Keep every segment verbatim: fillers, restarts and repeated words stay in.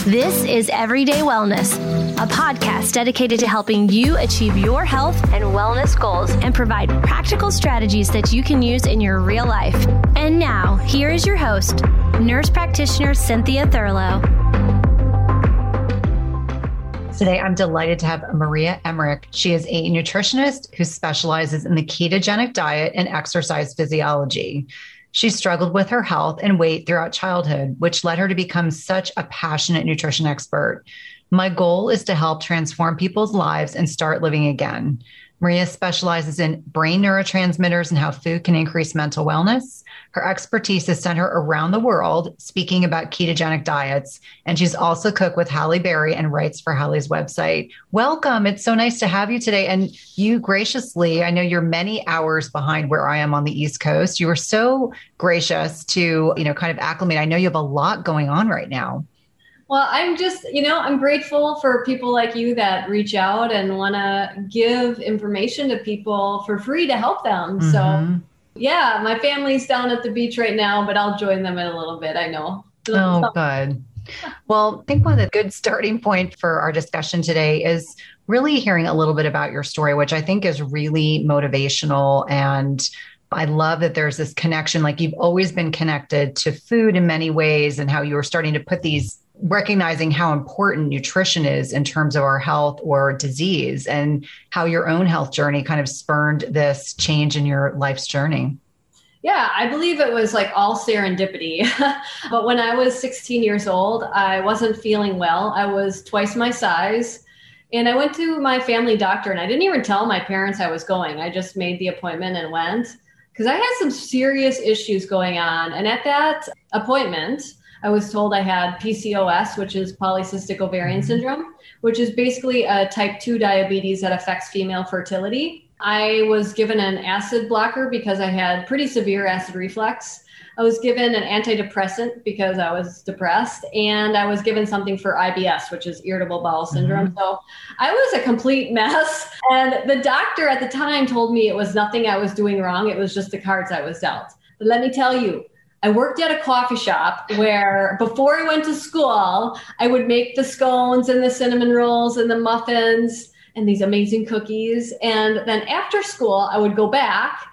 This is Everyday Wellness, a podcast dedicated to helping you achieve your health and wellness goals and provide practical strategies that you can use in your real life. And now, here is your host, nurse practitioner Cynthia Thurlow. Today, I'm delighted to have Maria Emmerich. She is a nutritionist who specializes in the ketogenic diet and exercise physiology. She struggled with her health and weight throughout childhood, which led her to become such a passionate nutrition expert. My goal is to help transform people's lives and start living again. Maria specializes in brain neurotransmitters and how food can increase mental wellness. Her expertise has sent her around the world speaking about ketogenic diets. And she's also cooked with Halle Berry and writes for Halle's website. Welcome. It's so nice to have you today. And you graciously, I know you're many hours behind where I am on the East Coast. You were so gracious to, you know, kind of acclimate. I know you have a lot going on right now. Well, I'm just, you know, I'm grateful for people like you that reach out and want to give information to people for free to help them. Mm-hmm. So, yeah, my family's down at the beach right now, but I'll join them in a little bit. I know. Oh, good. Well, I think one of the good starting point for our discussion today is really hearing a little bit about your story, which I think is really motivational. And I love that there's this connection, like you've always been connected to food in many ways and how you were starting to put these recognizing how important nutrition is in terms of our health or disease, and how your own health journey kind of spurned this change in your life's journey. Yeah, I believe it was like all serendipity. But when I was sixteen years old, I wasn't feeling well. I was twice my size. And I went to my family doctor, and I didn't even tell my parents I was going. I just made the appointment and went because I had some serious issues going on. And at that appointment, I was told I had P C O S, which is polycystic ovarian syndrome, which is basically a type two diabetes that affects female fertility. I was given an acid blocker because I had pretty severe acid reflux. I was given an antidepressant because I was depressed, and I was given something for I B S, which is irritable bowel syndrome. Mm-hmm. So I was a complete mess. And the doctor at the time told me it was nothing I was doing wrong. It was just the cards I was dealt. But let me tell you, I worked at a coffee shop where before I went to school, I would make the scones and the cinnamon rolls and the muffins and these amazing cookies. And then after school, I would go back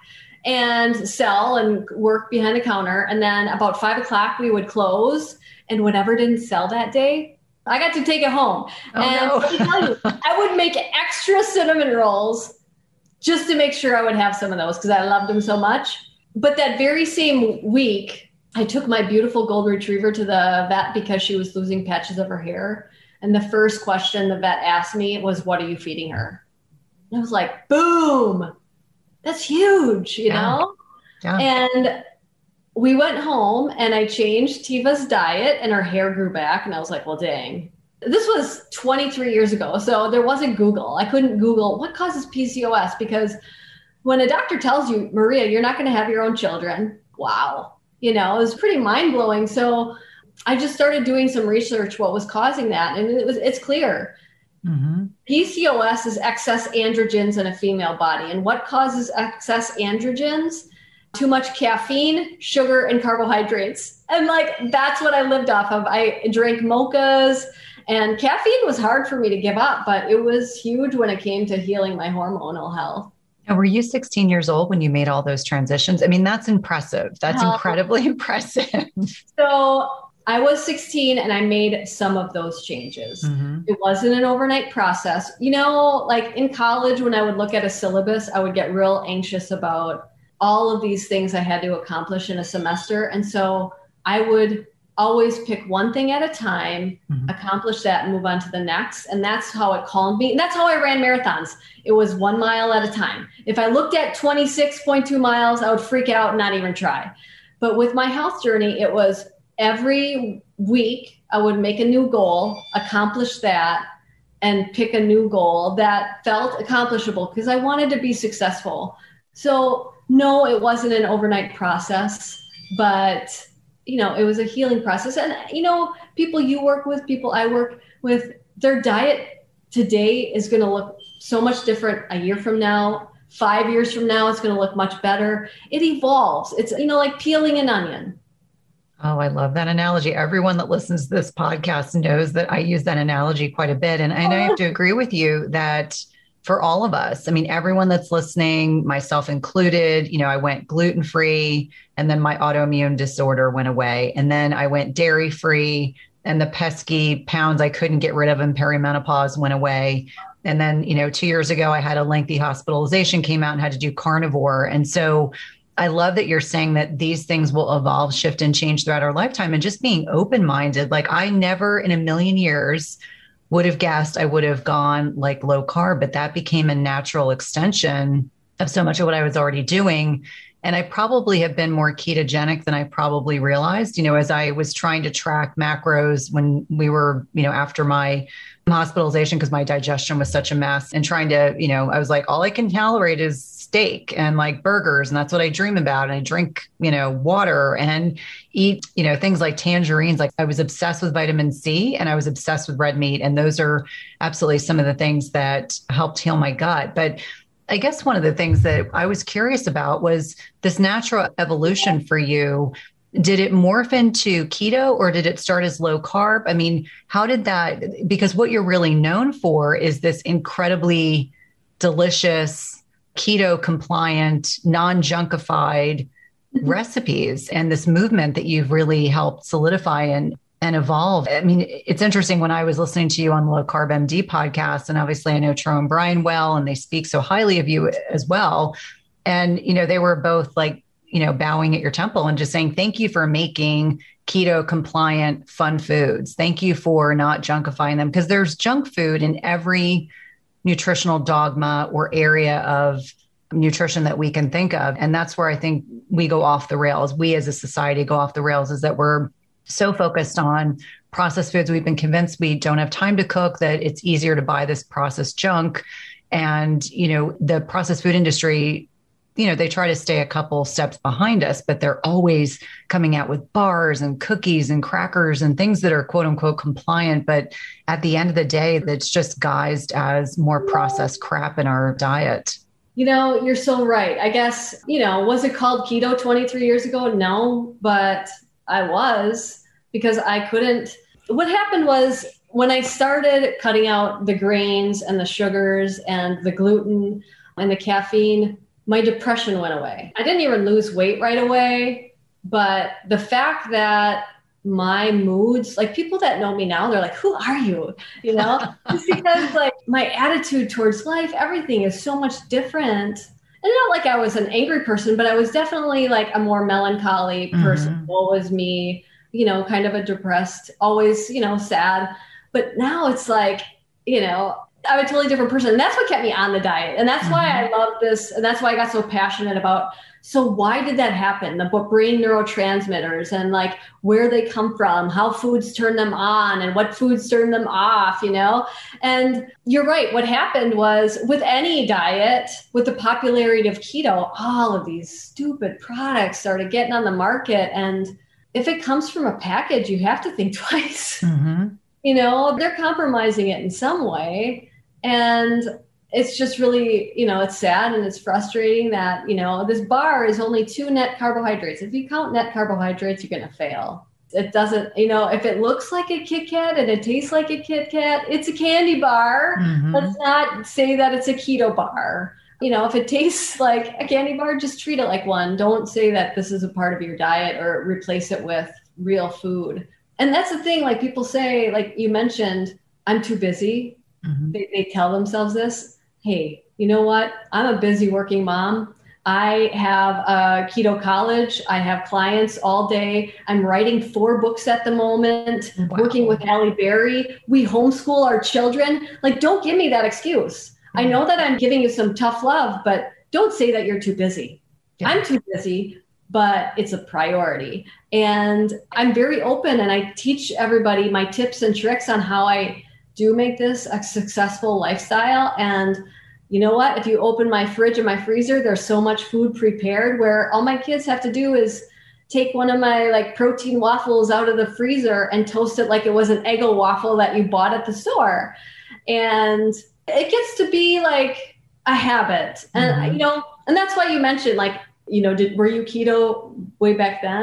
and sell and work behind the counter. And then about five o'clock, we would close. And whatever didn't sell that day, I got to take it home. Oh, and no. Let me tell you, I would make extra cinnamon rolls just to make sure I would have some of those because I loved them so much. But that very same week, I took my beautiful golden retriever to the vet because she was losing patches of her hair. And the first question the vet asked me was, what are you feeding her? And I was like, boom, that's huge, you yeah. know? Yeah. And we went home and I changed Tiva's diet and her hair grew back. And I was like, well, dang. This was twenty-three years ago. So there wasn't Google. I couldn't Google what causes P C O S because when a doctor tells you, Maria, you're not going to have your own children. Wow. You know, it was pretty mind blowing. So I just started doing some research, what was causing that. And it was, it's clear. Mm-hmm. P C O S is excess androgens in a female body. And what causes excess androgens? Too much caffeine, sugar, and carbohydrates. And like, that's what I lived off of. I drank mochas, and caffeine was hard for me to give up, but it was huge when it came to healing my hormonal health. And were you sixteen years old when you made all those transitions? I mean, that's impressive. That's uh, incredibly impressive. So I was sixteen and I made some of those changes. Mm-hmm. It wasn't an overnight process. You know, like in college, when I would look at a syllabus, I would get real anxious about all of these things I had to accomplish in a semester. And so I would always pick one thing at a time, mm-hmm. accomplish that, and move on to the next. And that's how it calmed me. And that's how I ran marathons. It was one mile at a time. If I looked at twenty-six point two miles, I would freak out and not even try. But with my health journey, it was every week I would make a new goal, accomplish that, and pick a new goal that felt accomplishable because I wanted to be successful. So no, it wasn't an overnight process, but you know, it was a healing process. And, you know, people you work with, people I work with, their diet today is going to look so much different a year from now. Five years from now, it's going to look much better. It evolves. It's, you know, like peeling an onion. Oh, I love that analogy. Everyone that listens to this podcast knows that I use that analogy quite a bit. And, and I have to agree with you that for all of us, I mean, everyone that's listening, myself included, you know, I went gluten free and then my autoimmune disorder went away. And then I went dairy free and the pesky pounds I couldn't get rid of in perimenopause went away. And then, you know, two years ago, I had a lengthy hospitalization, came out and had to do carnivore. And so I love that you're saying that these things will evolve, shift, and change throughout our lifetime, and just being open-minded. Like I never in a million years would have guessed I would have gone like low carb, but that became a natural extension of so much of what I was already doing. And I probably have been more ketogenic than I probably realized, you know, as I was trying to track macros when we were, you know, after my hospitalization, because my digestion was such a mess, and trying to, you know, I was like, all I can tolerate is steak and like burgers. And that's what I dream about. And I drink, you know, water and eat, you know, things like tangerines. Like I was obsessed with vitamin C and I was obsessed with red meat. And those are absolutely some of the things that helped heal my gut. But I guess one of the things that I was curious about was this natural evolution for you. Did it morph into keto or did it start as low carb? I mean, how did that, because what you're really known for is this incredibly delicious, keto compliant, non-junkified recipes and this movement that you've really helped solidify and, and evolve. I mean, it's interesting when I was listening to you on the Low Carb M D podcast, and obviously I know Tro and Brian well, and they speak so highly of you as well. And, you know, they were both like, you know, bowing at your temple and just saying, thank you for making keto compliant, fun foods. Thank you for not junkifying them, because there's junk food in every nutritional dogma or area of nutrition that we can think of. And that's where I think we go off the rails. We as a society go off the rails, is that we're so focused on processed foods. We've been convinced we don't have time to cook, that it's easier to buy this processed junk. And, you know, the processed food industry, you know, they try to stay a couple steps behind us, but they're always coming out with bars and cookies and crackers and things that are quote unquote compliant. But at the end of the day, that's just guised as more processed crap in our diet. You know, you're so right. I guess, you know, was it called keto twenty-three years ago? No, but I was, because I couldn't. What happened was when I started cutting out the grains and the sugars and the gluten and the caffeine, my depression went away. I didn't even lose weight right away, but the fact that my moods, like people that know me now, they're like, who are you? You know, just because like my attitude towards life, everything is so much different. And not like I was an angry person, but I was definitely like a more melancholy person. Mm-hmm. Woe is me, you know, kind of a depressed, always, you know, sad. But now it's like, you know, I'm a totally different person. And that's what kept me on the diet. And that's mm-hmm. why I love this. And that's why I got so passionate about, so why did that happen? The brain neurotransmitters and like where they come from, how foods turn them on and what foods turn them off, you know? And you're right. What happened was with any diet, with the popularity of keto, all of these stupid products started getting on the market. And if it comes from a package, you have to think twice. Mm-hmm. You know, they're compromising it in some way. And it's just really, you know, it's sad and it's frustrating that, you know, this bar is only two net carbohydrates. If you count net carbohydrates, you're going to fail. It doesn't, you know, if it looks like a Kit Kat and it tastes like a Kit Kat, it's a candy bar. Mm-hmm. Let's not say that it's a keto bar. You know, if it tastes like a candy bar, just treat it like one. Don't say that this is a part of your diet or replace it with real food. And that's the thing, like people say, like you mentioned, I'm too busy. Mm-hmm. They, they tell themselves this. Hey, you know what? I'm a busy working mom. I have a keto college. I have clients all day. I'm writing four books at the moment, wow. working with Halle Berry. We homeschool our children. Like, don't give me that excuse. Mm-hmm. I know that I'm giving you some tough love, but don't say that you're too busy. Yeah. I'm too busy, but it's a priority. And I'm very open and I teach everybody my tips and tricks on how I do make this a successful lifestyle. And you know what? If you open my fridge and my freezer, there's so much food prepared where all my kids have to do is take one of my like protein waffles out of the freezer and toast it like it was an Eggo waffle that you bought at the store. And it gets to be like a habit. And, mm-hmm. you know, and that's why you mentioned like, you know, did, were you keto way back then?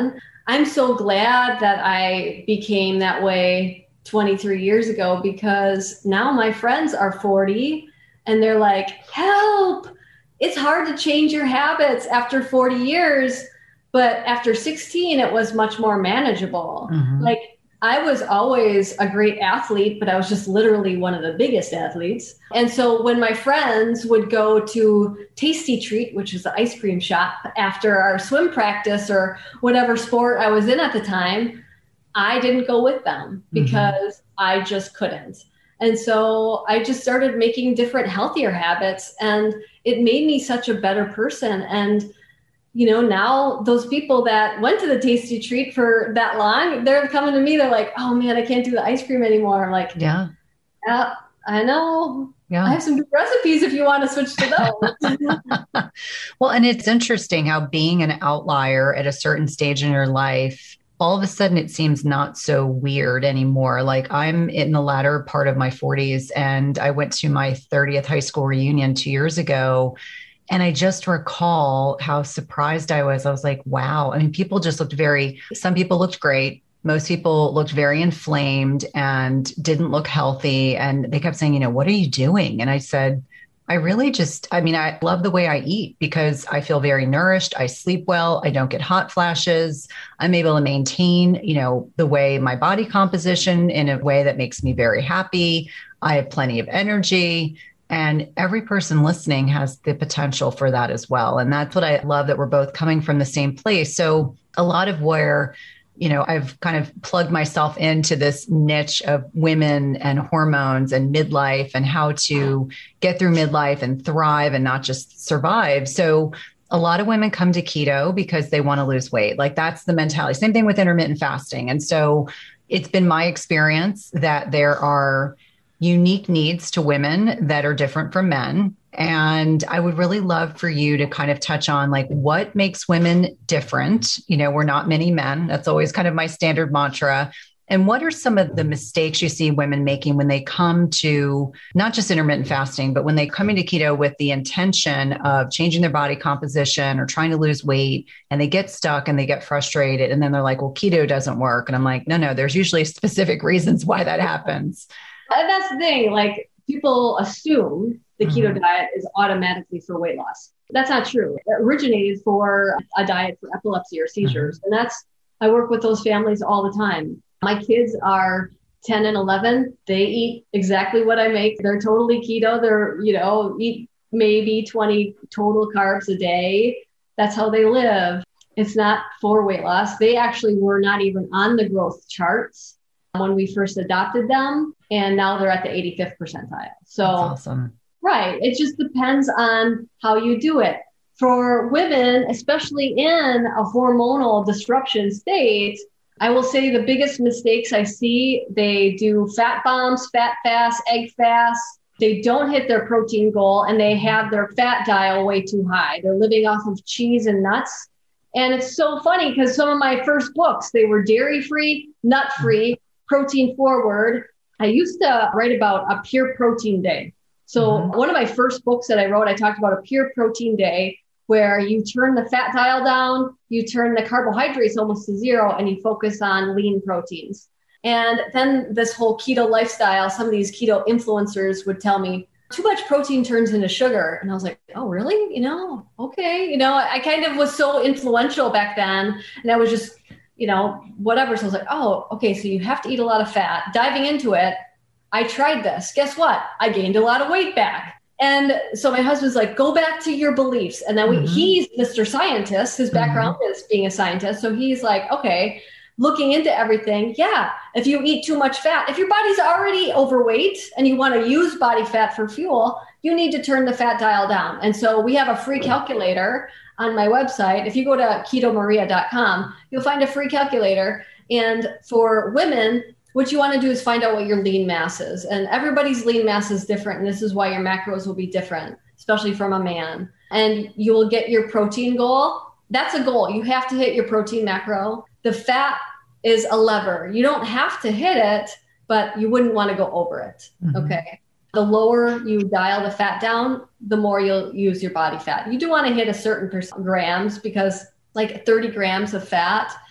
I'm so glad that I became that way twenty-three years ago, because now my friends are forty and they're like, help, it's hard to change your habits after forty years. But after sixteen, it was much more manageable. Mm-hmm. Like, I was always a great athlete, but I was just literally one of the biggest athletes. And so when my friends would go to Tasty Treat, which is the ice cream shop, after our swim practice or whatever sport I was in at the time, I didn't go with them because mm-hmm. I just couldn't. And so I just started making different, healthier habits, and it made me such a better person. And you know, now those people that went to the Tasty Treat for that long, they're coming to me. They're like, oh man, I can't do the ice cream anymore. I'm like, yeah, yeah, I know. Yeah. I have some good recipes if you want to switch to those. Well, and it's interesting how being an outlier at a certain stage in your life, all of a sudden it seems not so weird anymore. Like, I'm in the latter part of my forties, and I went to my thirtieth high school reunion two years ago. And I just recall how surprised I was. I was like, wow. I mean, people just looked very, some people looked great. Most people looked very inflamed and didn't look healthy. And they kept saying, you know, what are you doing? And I said, I really just, I mean, I love the way I eat because I feel very nourished. I sleep well. I don't get hot flashes. I'm able to maintain, you know, the way my body composition in a way that makes me very happy. I have plenty of energy. And every person listening has the potential for that as well. And that's what I love, that we're both coming from the same place. So a lot of where, you know, I've kind of plugged myself into this niche of women and hormones and midlife and how to get through midlife and thrive and not just survive. So a lot of women come to keto because they want to lose weight. Like, that's the mentality. Same thing with intermittent fasting. And so it's been my experience that there are unique needs to women that are different from men. And I would really love for you to kind of touch on, like, what makes women different? You know, we're not many men. That's always kind of my standard mantra. And what are some of the mistakes you see women making when they come to not just intermittent fasting, but when they come into keto with the intention of changing their body composition or trying to lose weight, and they get stuck and they get frustrated, and then they're like, well, keto doesn't work. And I'm like, no, no, there's usually specific reasons why that happens. And that's the thing, like, people assume the keto mm-hmm. diet is automatically for weight loss. That's not true. It originated for a diet for epilepsy or seizures. Mm-hmm. And that's, I work with those families all the time. My kids are ten and eleven. They eat exactly what I make. They're totally keto. They're, you know, eat maybe twenty total carbs a day. That's how they live. It's not for weight loss. They actually were not even on the growth charts when we first adopted them. And now they're at the eighty-fifth percentile. So, that's awesome. Right. It just depends on how you do it. For women, especially in a hormonal disruption state, I will say the biggest mistakes I see, they do fat bombs, fat fast, egg fast. They don't hit their protein goal, and they have their fat dial way too high. They're living off of cheese and nuts. And it's so funny because some of my first books, they were dairy-free, nut-free, protein forward. I used to write about a pure protein day. So mm-hmm. one of my first books that I wrote, I talked about a pure protein day where you turn the fat dial down, you turn the carbohydrates almost to zero, and you focus on lean proteins. And then this whole keto lifestyle, some of these keto influencers would tell me, too much protein turns into sugar. And I was like, oh, really? You know, okay. You know, I kind of was so influential back then. And I was just, you know, whatever. So I was like, oh, okay. So you have to eat a lot of fat. Diving into it, I tried this. Guess what? I gained a lot of weight back. And so my husband's like, go back to your beliefs. And then we, mm-hmm. he's Mister Scientist. His background mm-hmm. is being a scientist. So he's like, okay, looking into everything. Yeah. If you eat too much fat, if your body's already overweight and you want to use body fat for fuel, you need to turn the fat dial down. And so we have a free calculator on my website. If you go to keto maria dot com, you'll find a free calculator. And for women, what you want to do is find out what your lean mass is. And everybody's lean mass is different. And this is why your macros will be different, especially from a man. And you will get your protein goal. That's a goal. You have to hit your protein macro. The fat is a lever. You don't have to hit it, but you wouldn't want to go over it. Mm-hmm. Okay. The lower you dial the fat down, the more you'll use your body fat. You do want to hit a certain percent grams, because like thirty grams of fat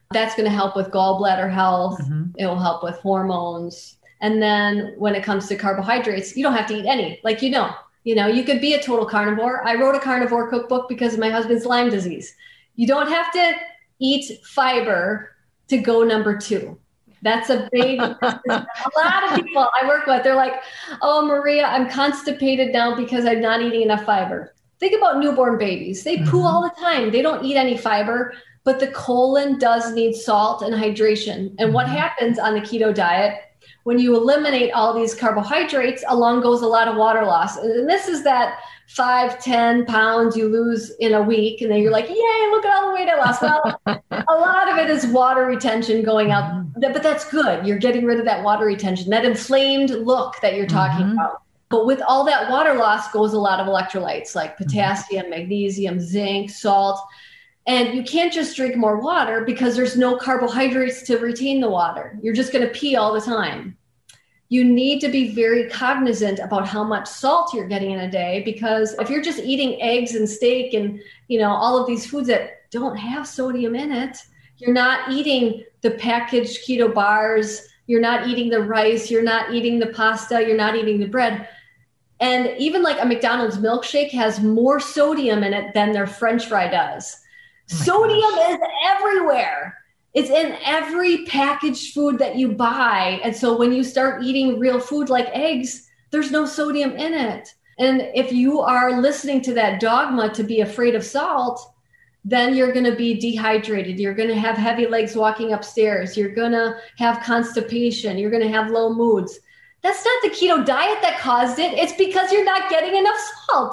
That's going to help with gallbladder health. Mm-hmm. It will help with hormones. And then when it comes to carbohydrates, you don't have to eat any, like, you know, you know, you could be a total carnivore. I wrote a carnivore cookbook because of my husband's Lyme disease. You don't have to eat fiber to go number two. That's a big, a lot of people I work with, they're like, oh, Maria, I'm constipated now because I'm not eating enough fiber. Think about newborn babies. They poo mm-hmm. all the time. They don't eat any fiber, but the colon does need salt and hydration. And mm-hmm. what happens on the keto diet, when you eliminate all these carbohydrates, along goes a lot of water loss. And this is that five, ten pounds you lose in a week. And then you're like, yay, look at all the weight I lost. Well, a lot of it is water retention going out, but that's good. You're getting rid of that water retention, that inflamed look that you're talking mm-hmm. about. But with all that water loss goes a lot of electrolytes like potassium, mm-hmm. magnesium, zinc, salt. And you can't just drink more water because there's no carbohydrates to retain the water. You're just going to pee all the time. You need to be very cognizant about how much salt you're getting in a day, because if you're just eating eggs and steak and, you know, all of these foods that don't have sodium in it, you're not eating the packaged keto bars, you're not eating the rice, you're not eating the pasta, you're not eating the bread. And even like a McDonald's milkshake has more sodium in it than their French fry does. Oh Sodium gosh. Is everywhere. It's in every packaged food that you buy. And so when you start eating real food like eggs, there's no sodium in it. And if you are listening to that dogma to be afraid of salt, then you're going to be dehydrated. You're going to have heavy legs walking upstairs. You're going to have constipation. You're going to have low moods. That's not the keto diet that caused it. It's because you're not getting enough salt.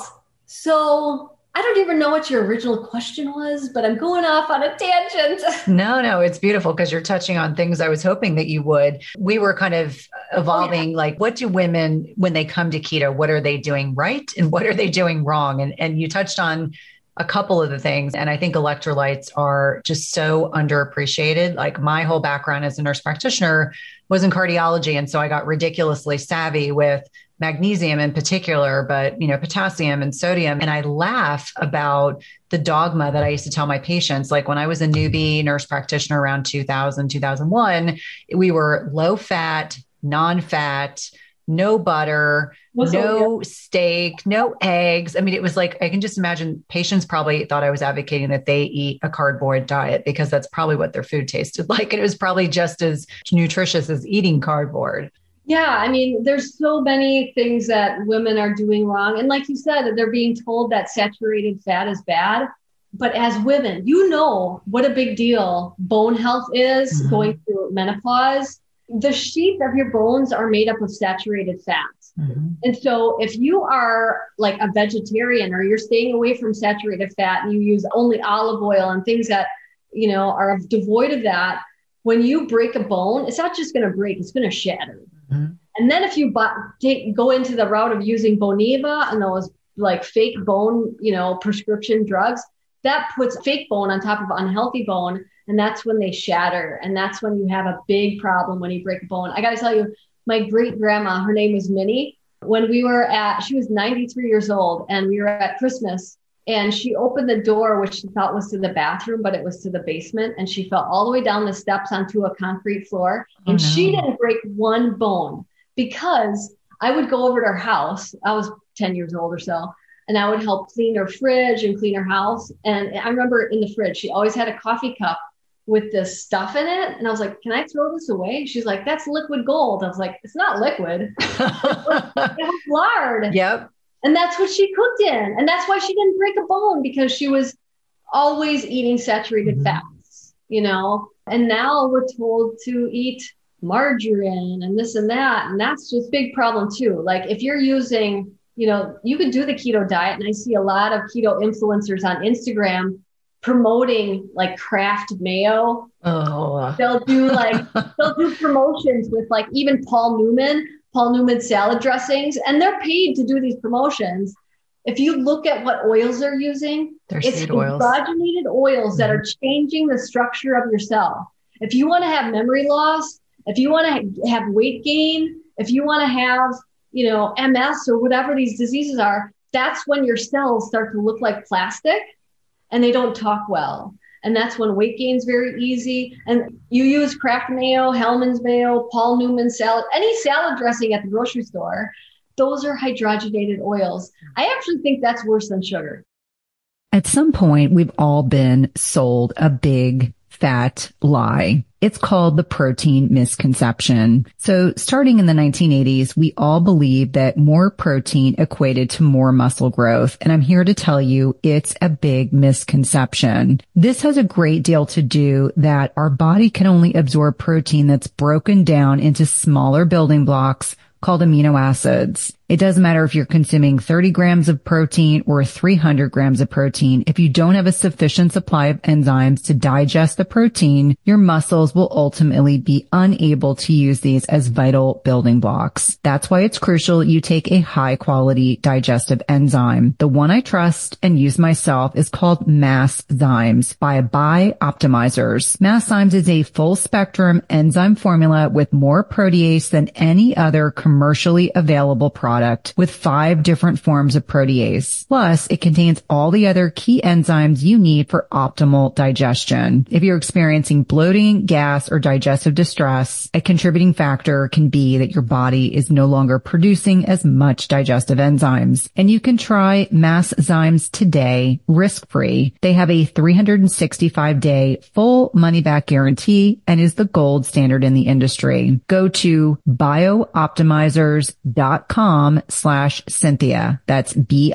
So I don't even know what your original question was, but I'm going off on a tangent. No, no, it's beautiful because you're touching on things I was hoping that you would. We were kind of evolving, oh, yeah. like, what do women, when they come to keto, what are they doing right? And what are they doing wrong? And, and you touched on a couple of the things. And I think electrolytes are just so underappreciated. Like, my whole background as a nurse practitioner was in cardiology. And so I got ridiculously savvy with magnesium in particular, but, you know, potassium and sodium. And I laugh about the dogma that I used to tell my patients. Like, when I was a newbie nurse practitioner around two thousand, two thousand one, we were low fat, non-fat, no butter, What's no steak, no eggs. I mean, it was like, I can just imagine patients probably thought I was advocating that they eat a cardboard diet because that's probably what their food tasted like. And it was probably just as nutritious as eating cardboard. Yeah, I mean, there's so many things that women are doing wrong. And like you said, they're being told that saturated fat is bad. But as women, you know what a big deal bone health is mm-hmm. going through menopause. The sheath of your bones are made up of saturated fats. Mm-hmm. And so if you are like a vegetarian or you're staying away from saturated fat and you use only olive oil and things that, you know, are devoid of that, when you break a bone, it's not just going to break, it's going to shatter. Mm-hmm. And then if you bu- take, go into the route of using Boniva and those like fake bone, you know, prescription drugs, that puts fake bone on top of unhealthy bone. And that's when they shatter. And that's when you have a big problem when you break a bone. I got to tell you, my great grandma, her name was Minnie. When we were at, she was ninety-three years old and we were at Christmas and she opened the door, which she thought was to the bathroom, but it was to the basement. And she fell all the way down the steps onto a concrete floor. And oh, no. She didn't break one bone because I would go over to her house. I was ten years old or so. And I would help clean her fridge and clean her house. And I remember in the fridge, she always had a coffee cup with this stuff in it. And I was like, can I throw this away? She's like, that's liquid gold. I was like, it's not liquid. It was, it was lard. Yep. And that's what she cooked in. And that's why she didn't break a bone, because she was always eating saturated mm-hmm. fats, you know? And now we're told to eat margarine and this and that. And that's just a big problem too. Like, if you're using, you know, you could do the keto diet. And I see a lot of keto influencers on Instagram promoting like Kraft mayo. Oh. They'll do like, they'll do promotions with like even Paul Newman, Paul Newman salad dressings, and they're paid to do these promotions. If you look at what oils they're using, they're it's oils. hydrogenated oils mm-hmm. that are changing the structure of your cell. If you want to have memory loss, if you want to have weight gain, if you want to have, you know, M S or whatever these diseases are, that's when your cells start to look like plastic and they don't talk well. And that's when weight gain is very easy. And you use Kraft mayo, Hellman's mayo, Paul Newman salad, any salad dressing at the grocery store, those are hydrogenated oils. I actually think that's worse than sugar. At some point, we've all been sold a big fat lie. It's called the protein misconception. So starting in the nineteen eighties, we all believed that more protein equated to more muscle growth. And I'm here to tell you it's a big misconception. This has a great deal to do that our body can only absorb protein that's broken down into smaller building blocks called amino acids. It doesn't matter if you're consuming thirty grams of protein or three hundred grams of protein. If you don't have a sufficient supply of enzymes to digest the protein, your muscles will ultimately be unable to use these as vital building blocks. That's why it's crucial you take a high quality digestive enzyme. The one I trust and use myself is called Masszymes by Bioptimizers. Masszymes is a full spectrum enzyme formula with more protease than any other commercially available product. Product with five different forms of protease. Plus, it contains all the other key enzymes you need for optimal digestion. If you're experiencing bloating, gas, or digestive distress, a contributing factor can be that your body is no longer producing as much digestive enzymes. And you can try Masszymes today, risk-free. They have a three hundred sixty-five day full money-back guarantee and is the gold standard in the industry. Go to bioptimizers dot com slash Cynthia. That's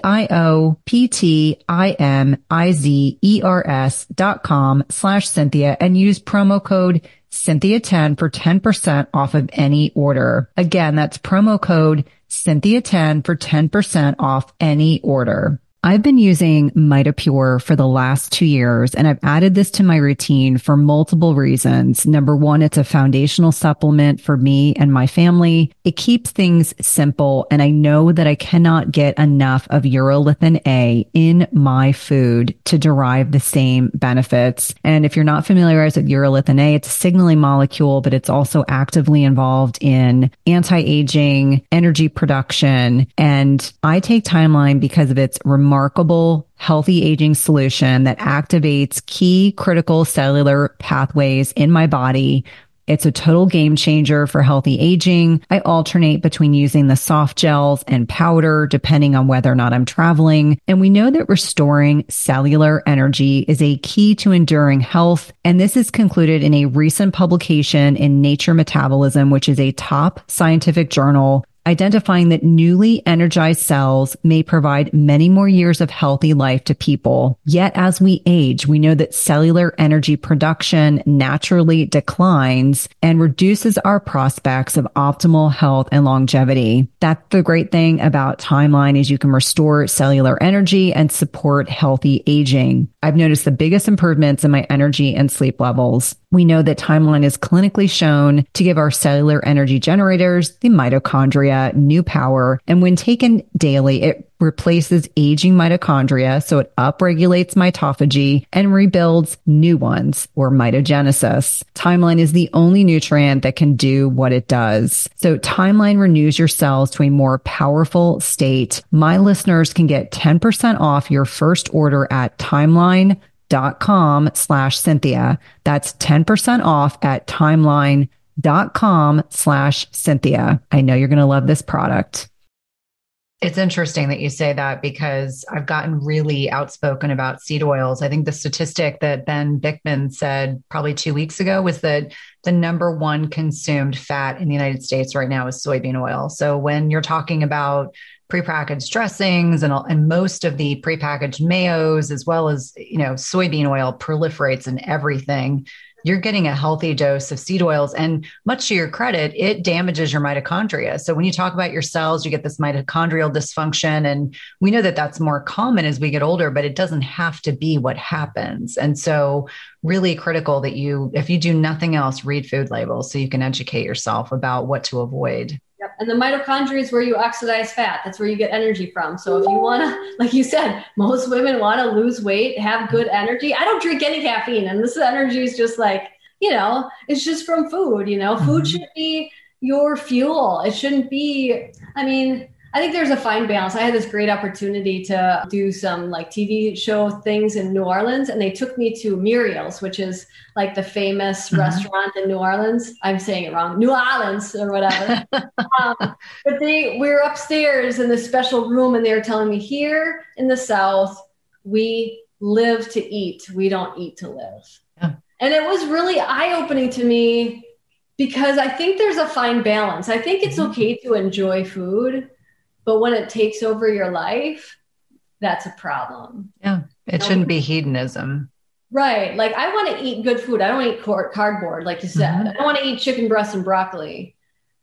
B-I-O-P-T-I-M-I-Z-E-R-S dot com slash Cynthia and use promo code Cynthia ten for ten percent off of any order. Again, that's promo code Cynthia ten for ten percent off any order. I've been using MitoPure for the last two years, and I've added this to my routine for multiple reasons. Number one, it's a foundational supplement for me and my family. It keeps things simple, and I know that I cannot get enough of urolithin A in my food to derive the same benefits. And if you're not familiarized with urolithin A, it's a signaling molecule, but it's also actively involved in anti-aging, energy production, and I take Timeline because of its remarkable remarkable healthy aging solution that activates key critical cellular pathways in my body. It's a total game changer for healthy aging. I alternate between using the soft gels and powder depending on whether or not I'm traveling. And we know that restoring cellular energy is a key to enduring health. And this is concluded in a recent publication in Nature Metabolism, which is a top scientific journal, identifying that newly energized cells may provide many more years of healthy life to people. Yet as we age, we know that cellular energy production naturally declines and reduces our prospects of optimal health and longevity. That's the great thing about Timeline is you can restore cellular energy and support healthy aging. I've noticed the biggest improvements in my energy and sleep levels. We know that Timeline is clinically shown to give our cellular energy generators, the mitochondria, new power. And when taken daily, it replaces aging mitochondria, so it upregulates mitophagy and rebuilds new ones, or mitogenesis. Timeline is the only nutrient that can do what it does. So Timeline renews your cells to a more powerful state. My listeners can get ten percent off your first order at timeline dot com slash Cynthia. That's ten percent off at timeline dot com slash Cynthia. I know you're going to love this product. It's interesting that you say that because I've gotten really outspoken about seed oils. I think the statistic that Ben Bickman said probably two weeks ago was that the number one consumed fat in the United States right now is soybean oil. So when you're talking about prepackaged dressings and, and most of the prepackaged mayos, as well as, you know, soybean oil proliferates in everything, you're getting a healthy dose of seed oils. And much to your credit, it damages your mitochondria. So when you talk about your cells, you get this mitochondrial dysfunction. And we know that that's more common as we get older, but it doesn't have to be what happens. And so really critical that you, if you do nothing else, read food labels so you can educate yourself about what to avoid. Yep. And the mitochondria is where you oxidize fat. That's where you get energy from. So if you want to, like you said, most women want to lose weight, have good energy. I don't drink any caffeine. And this energy is just like, you know, it's just from food, you know, food mm-hmm. should be your fuel. It shouldn't be, I mean, I think there's a fine balance. I had this great opportunity to do some like T V show things in New Orleans, and they took me to Muriel's, which is like the famous mm-hmm. restaurant in New Orleans. I'm saying it wrong, New Orleans or whatever. um, but they, we were upstairs in this special room, and they were telling me, here in the South, we live to eat. We don't eat to live. Yeah. And it was really eye-opening to me because I think there's a fine balance. I think it's mm-hmm. okay to enjoy food, but when it takes over your life, that's a problem. Yeah. It shouldn't be hedonism. Right. Like I want to eat good food. I don't eat cardboard, like you said. Mm-hmm. I don't want to eat chicken breast and broccoli,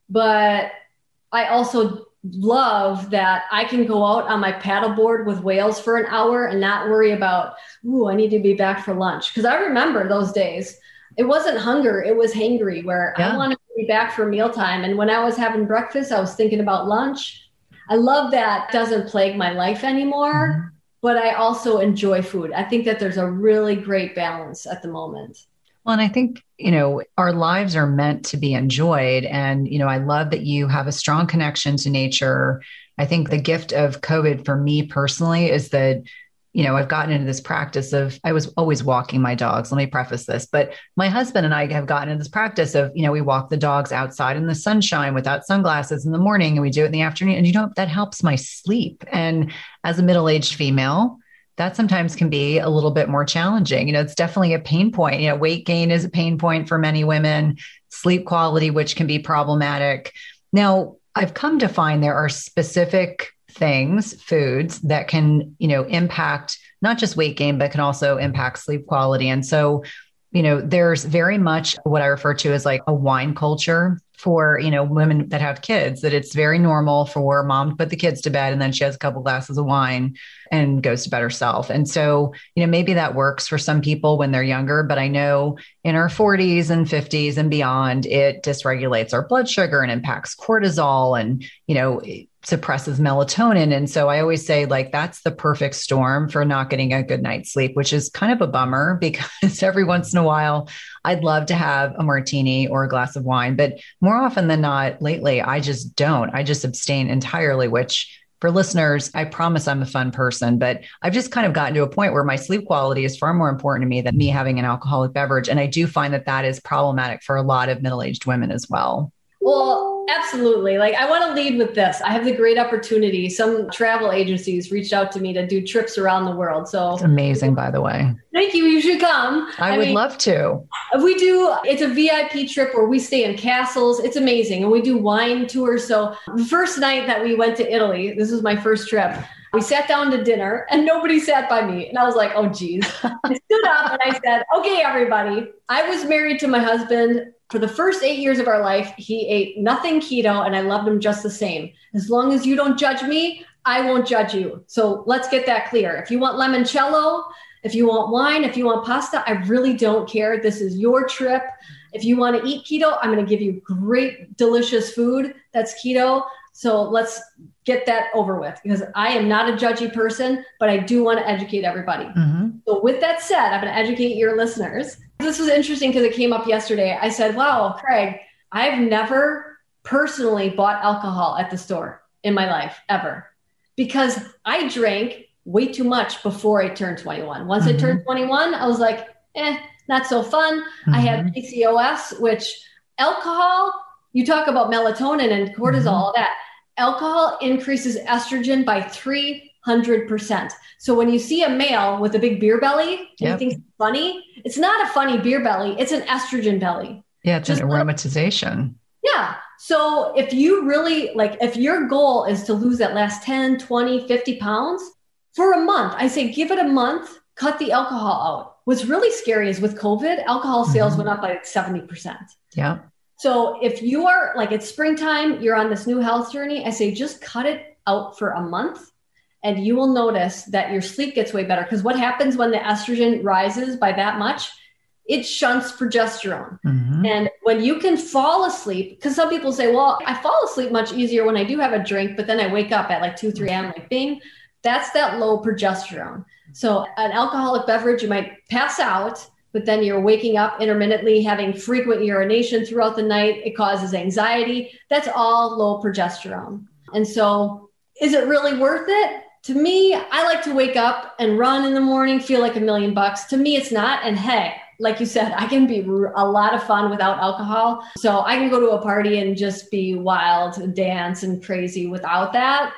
but I also love that I can go out on my paddleboard with whales for an hour and not worry about, ooh, I need to be back for lunch. Because I remember those days. It wasn't hunger. It was hangry where yeah. I wanted to be back for mealtime. And when I was having breakfast, I was thinking about lunch. I love that it doesn't plague my life anymore, mm-hmm. but I also enjoy food. I think that there's a really great balance at the moment. Well, and I think, you know, our lives are meant to be enjoyed. And, you know, I love that you have a strong connection to nature. I think the gift of COVID for me personally is that, you know, I've gotten into this practice of, I was always walking my dogs. Let me preface this, but my husband and I have gotten into this practice of, you know, we walk the dogs outside in the sunshine without sunglasses in the morning, and we do it in the afternoon. And, you know, that helps my sleep. And as a middle-aged female, that sometimes can be a little bit more challenging. You know, it's definitely a pain point. You know, weight gain is a pain point for many women, sleep quality, which can be problematic. Now, I've come to find there are specific things, foods that can, you know, impact not just weight gain, but can also impact sleep quality. And so, you know, there's very much what I refer to as like a wine culture for, you know, women that have kids, that it's very normal for mom to put the kids to bed and then she has a couple glasses of wine and goes to bed herself. And so, you know, maybe that works for some people when they're younger, but I know in our forties and fifties and beyond, it dysregulates our blood sugar and impacts cortisol and, you know, suppresses melatonin. And so I always say, like, that's the perfect storm for not getting a good night's sleep, which is kind of a bummer because every once in a while I'd love to have a martini or a glass of wine, but more often than not lately, I just don't. I just abstain entirely, which for listeners, I promise I'm a fun person, but I've just kind of gotten to a point where my sleep quality is far more important to me than me having an alcoholic beverage. And I do find that that is problematic for a lot of middle-aged women as well. Well, absolutely. Like, I want to lead with this. I have the great opportunity. Some travel agencies reached out to me to do trips around the world. So it's amazing, by the way. Thank you. You should come. I, I would mean, love to. We do, it's a V I P trip where we stay in castles. It's amazing. And we do wine tours. So the first night that we went to Italy, this was my first trip, we sat down to dinner and nobody sat by me. And I was like, oh, geez. I stood up and I said, okay, everybody. I was married to my husband. For the first eight years of our life, he ate nothing keto, and I loved him just the same. As long as you don't judge me, I won't judge you. So let's get that clear. If you want limoncello, if you want wine, if you want pasta, I really don't care. This is your trip. If you want to eat keto, I'm going to give you great, delicious food that's keto. So let's get that over with, because I am not a judgy person, but I do want to educate everybody. Mm-hmm. So with that said, I'm going to educate your listeners. This was interesting because it came up yesterday. I said, wow, Craig, I've never personally bought alcohol at the store in my life, ever, because I drank way too much before I turned twenty-one. Once mm-hmm. I turned twenty-one, I was like, eh, not so fun. Mm-hmm. I had P C O S, which alcohol, you talk about melatonin and cortisol, mm-hmm. all that. Alcohol increases estrogen by three hundred percent. So when you see a male with a big beer belly, and yep. you think it's funny, it's not a funny beer belly. It's an estrogen belly. Yeah, it's Just an aromatization. Yeah. So if you really, like, if your goal is to lose that last ten, twenty, fifty pounds for a month, I say, give it a month, cut the alcohol out. What's really scary is with COVID, alcohol sales mm-hmm. went up by like seventy percent. Yeah. So if you are like, it's springtime, you're on this new health journey, I say, just cut it out for a month and you will notice that your sleep gets way better. Because what happens when the estrogen rises by that much? It shunts progesterone. Mm-hmm. And when you can fall asleep, because some people say, well, I fall asleep much easier when I do have a drink, but then I wake up at like two, three a.m. like bing, that's that low progesterone. So an alcoholic beverage, you might pass out, but then you're waking up intermittently, having frequent urination throughout the night. It causes anxiety. That's all low progesterone. And so Is it really worth it? To me, I like to wake up and run in the morning, feel like a million bucks. To me, it's not. And hey, like you said, I can be a lot of fun without alcohol. So I can go to a party and just be wild and dance and crazy without that.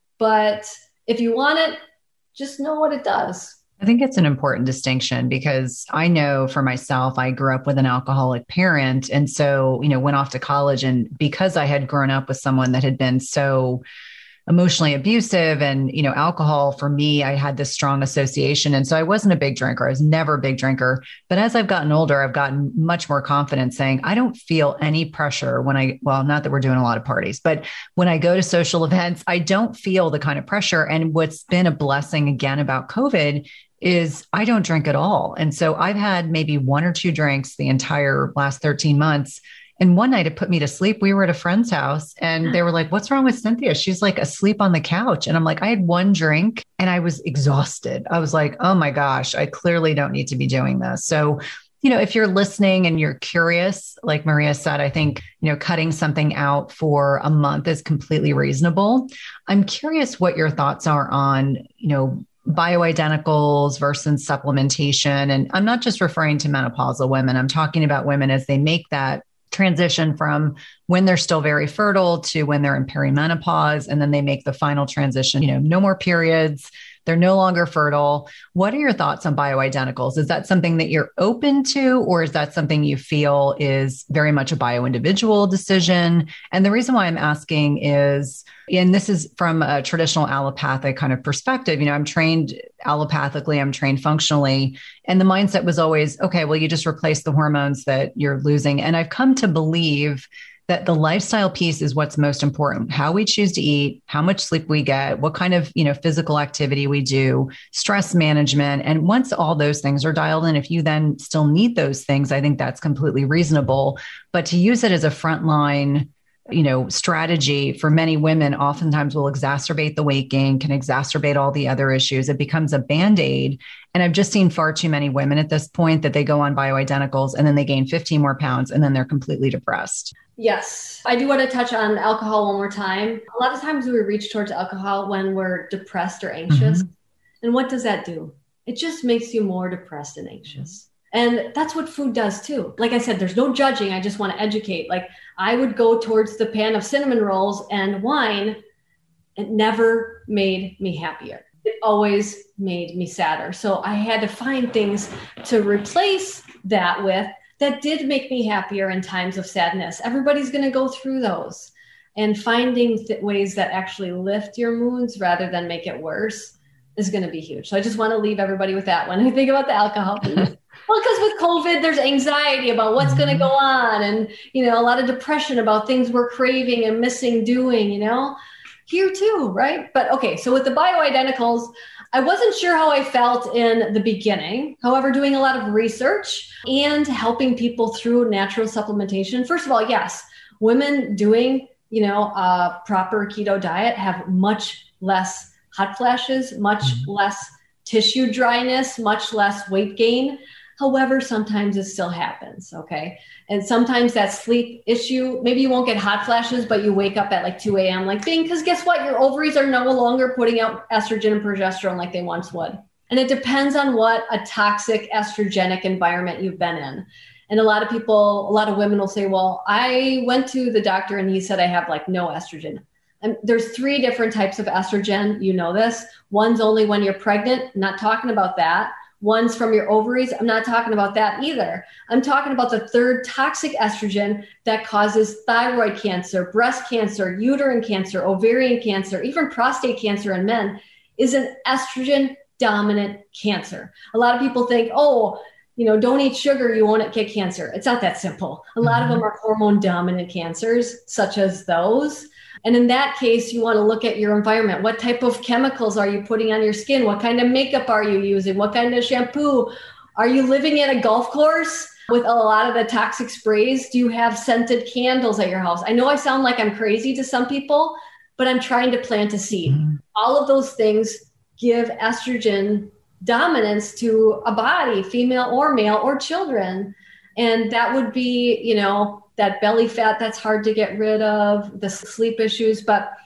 But if you want it, just know what it does. I think it's an important distinction because I know for myself, I grew up with an alcoholic parent. And so, you know, went off to college. And because I had grown up with someone that had been so emotionally abusive and, you know, alcohol for me, I had this strong association. And so I wasn't a big drinker. I was never a big drinker. But as I've gotten older, I've gotten much more confident saying, I don't feel any pressure when I, well, not that we're doing a lot of parties, but when I go to social events, I don't feel the kind of pressure. And what's been a blessing again about COVID is I don't drink at all. And so I've had maybe one or two drinks the entire last thirteen months. And one night it put me to sleep. We were at a friend's house and they were like, what's wrong with Cynthia? She's like asleep on the couch. And I'm like, I had one drink and I was exhausted. I was like, oh my gosh, I clearly don't need to be doing this. So, you know, if you're listening and you're curious, like Maria said, I think, you know, cutting something out for a month is completely reasonable. I'm curious what your thoughts are on, you know, bioidenticals versus supplementation. And I'm not just referring to menopausal women. I'm talking about women as they make that transition from when they're still very fertile to when they're in perimenopause. And then they make the final transition, you know, no more periods. They're no longer fertile. What are your thoughts on bioidenticals? Is that something that you're open to, or is that something you feel is very much a bio-individual decision? And the reason why I'm asking is, and this is from a traditional allopathic kind of perspective, you know, I'm trained allopathically, I'm trained functionally. And the mindset was always, okay, well, you just replace the hormones that you're losing. And I've come to believe that the lifestyle piece is what's most important. How we choose to eat, how much sleep we get, what kind of, you know, physical activity we do, stress management. And once all those things are dialed in, if you then still need those things, I think that's completely reasonable. But to use it as a frontline, you know, strategy for many women oftentimes will exacerbate the weight gain, can exacerbate all the other issues. It becomes a Band-Aid. And I've just seen far too many women at this point that they go on bioidenticals and then they gain fifteen more pounds and then they're completely depressed. Yes. I do want to touch on alcohol one more time. A lot of times we reach towards alcohol when we're depressed or anxious. Mm-hmm. And what does that do? It just makes you more depressed and anxious. And that's what food does too. Like I said, there's no judging. I just want to educate. Like I would go towards the pan of cinnamon rolls and wine. It never made me happier. It always made me sadder. So I had to find things to replace that with that did make me happier in times of sadness. Everybody's going to go through those, and finding th- ways that actually lift your moods rather than make it worse is going to be huge. So I just want to leave everybody with that when I think about the alcohol piece. Well, because with COVID, there's anxiety about what's going to go on, and, you know, a lot of depression about things we're craving and missing doing, you know, here too, right? But okay, so with the bioidenticals, I wasn't sure how I felt in the beginning. However, doing a lot of research and helping people through natural supplementation. First of all, yes, women doing, you know, a proper keto diet have much less hot flashes, much mm-hmm. less tissue dryness, much less weight gain. However, sometimes it still happens, okay? And sometimes that sleep issue, maybe you won't get hot flashes, but you wake up at like two a.m. like bing, because guess what? Your ovaries are no longer putting out estrogen and progesterone like they once would. And it depends on what a toxic estrogenic environment you've been in. And a lot of people, a lot of women will say, well, I went to the doctor and he said I have like no estrogen. And there's three different types of estrogen. You know this. One's only when you're pregnant. I'm not talking about that. One's from your ovaries. I'm not talking about that either. I'm talking about the third toxic estrogen that causes thyroid cancer, breast cancer, uterine cancer, ovarian cancer, even prostate cancer in men, is an estrogen dominant cancer. A lot of people think, oh, you know, don't eat sugar, you won't get cancer. It's not that simple. A lot mm-hmm. of them are hormone dominant cancers, such as those. And in that case, you want to look at your environment. What type of chemicals are you putting on your skin? What kind of makeup are you using? What kind of shampoo? Are you living at a golf course with a lot of the toxic sprays? Do you have scented candles at your house? I know I sound like I'm crazy to some people, but I'm trying to plant a seed. Mm-hmm. All of those things give estrogen dominance to a body, female or male or children. And that would be, you know, that belly fat that's hard to get rid of, the sleep issues. But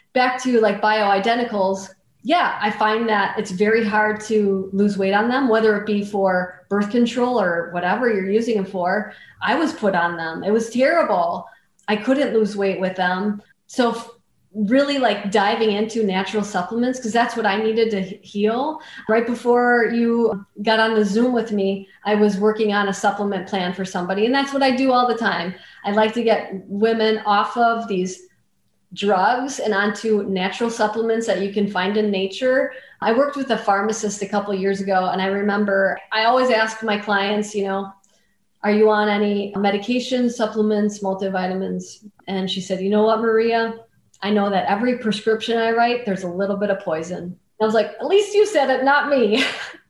back to like bioidenticals, yeah, I find that it's very hard to lose weight on them, whether it be for birth control or whatever you're using them for. I was put on them. It was terrible. I couldn't lose weight with them. So f- really like diving into natural supplements, because that's what I needed to heal. Right before you got on the Zoom with me, I was working on a supplement plan for somebody. And that's what I do all the time. I like to get women off of these drugs and onto natural supplements that you can find in nature. I worked with a pharmacist a couple of years ago, and I remember I always ask my clients, you know, are you on any medications, supplements, multivitamins? And she said, you know what, Maria, I know that every prescription I write, there's a little bit of poison. I was like, at least you said it, not me.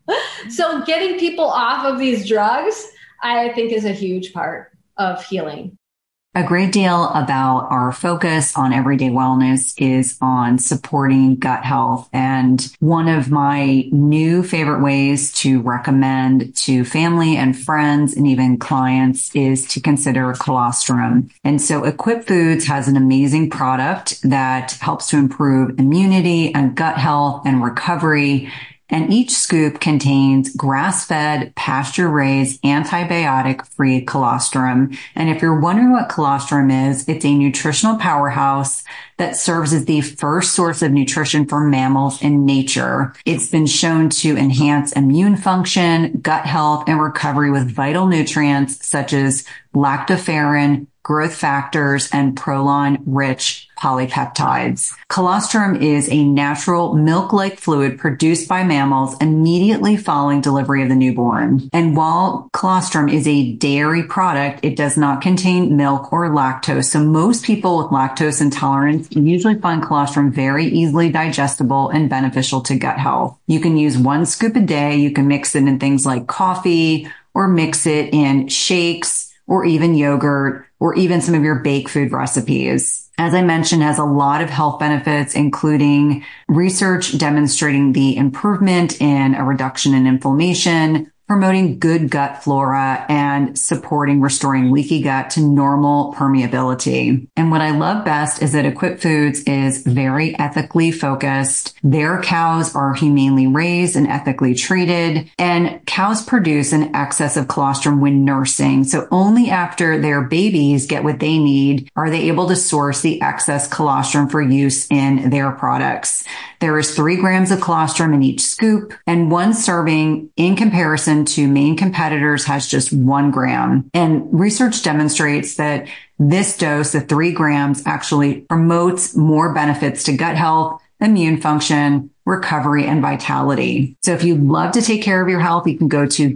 So getting people off of these drugs, I think, is a huge part of healing. A great deal about our focus on everyday wellness is on supporting gut health. And one of my new favorite ways to recommend to family and friends and even clients is to consider colostrum. And so Equip Foods has an amazing product that helps to improve immunity and gut health and recovery. And each scoop contains grass-fed, pasture-raised, antibiotic-free colostrum. And if you're wondering what colostrum is, it's a nutritional powerhouse that serves as the first source of nutrition for mammals in nature. It's been shown to enhance immune function, gut health, and recovery with vital nutrients such as lactoferrin, growth factors, and proline-rich polypeptides. Colostrum is a natural milk-like fluid produced by mammals immediately following delivery of the newborn. And while colostrum is a dairy product, it does not contain milk or lactose. So most people with lactose intolerance usually find colostrum very easily digestible and beneficial to gut health. You can use one scoop a day. You can mix it in things like coffee or mix it in shakes or even yogurt or even some of your baked food recipes. As I mentioned, has a lot of health benefits, including research demonstrating the improvement in a reduction in inflammation, promoting good gut flora, and supporting restoring leaky gut to normal permeability. And what I love best is that Equip Foods is very ethically focused. Their cows are humanely raised and ethically treated, and cows produce an excess of colostrum when nursing. So only after their babies get what they need are they able to source the excess colostrum for use in their products. There is three grams of colostrum in each scoop, and one serving in comparison to main competitors has just one gram. And research demonstrates that this dose, the three grams, actually promotes more benefits to gut health, immune function, recovery, and vitality. So if you'd love to take care of your health, you can go to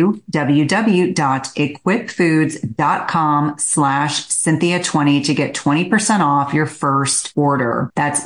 www.equipfoods.com slash Cynthia twenty to get twenty percent off your first order. That's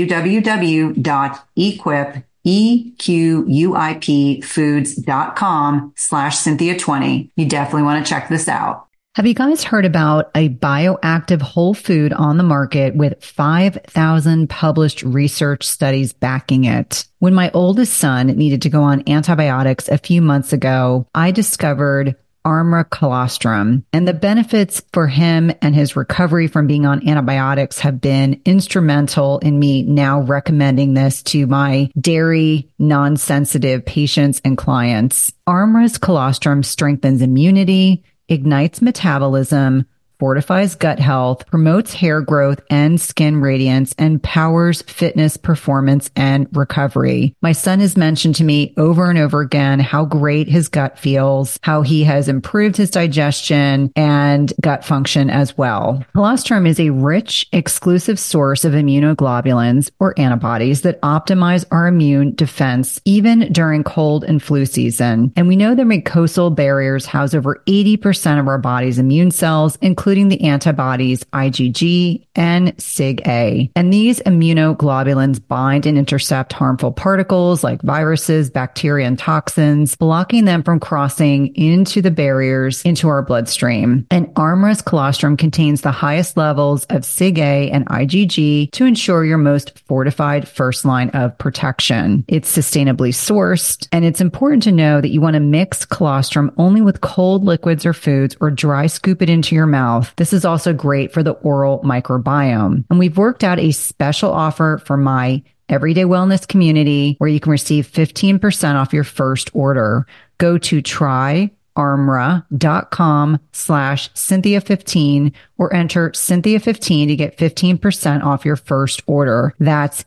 www.equip E-Q-U-I-P foods.com slash Cynthia 20. You definitely want to check this out. Have you guys heard about a bioactive whole food on the market with five thousand published research studies backing it? When my oldest son needed to go on antibiotics a few months ago, I discovered Armra Colostrum, and the benefits for him and his recovery from being on antibiotics have been instrumental in me now recommending this to my dairy non-sensitive patients and clients. Armra's colostrum strengthens immunity, ignites metabolism, fortifies gut health, promotes hair growth and skin radiance, and powers fitness, performance, and recovery. My son has mentioned to me over and over again how great his gut feels, how he has improved his digestion and gut function as well. Colostrum is a rich, exclusive source of immunoglobulins or antibodies that optimize our immune defense even during cold and flu season. And we know that mucosal barriers house over eighty percent of our body's immune cells, including including the antibodies I G G and SIG-A. And these immunoglobulins bind and intercept harmful particles like viruses, bacteria, and toxins, blocking them from crossing into the barriers into our bloodstream. And Armra's colostrum contains the highest levels of SIG-A and I G G to ensure your most fortified first line of protection. It's sustainably sourced, and it's important to know that you want to mix colostrum only with cold liquids or foods or dry scoop it into your mouth. mouth. This is also great for the oral microbiome. And we've worked out a special offer for my Everyday Wellness community where you can receive fifteen percent off your first order. Go to tryarmra.com slash Cynthia fifteen or enter Cynthia fifteen to get fifteen percent off your first order. That's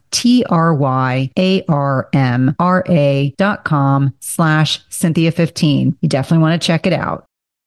T-R-Y-A-R-M-R-A dot com slash Cynthia fifteen. You definitely want to check it out.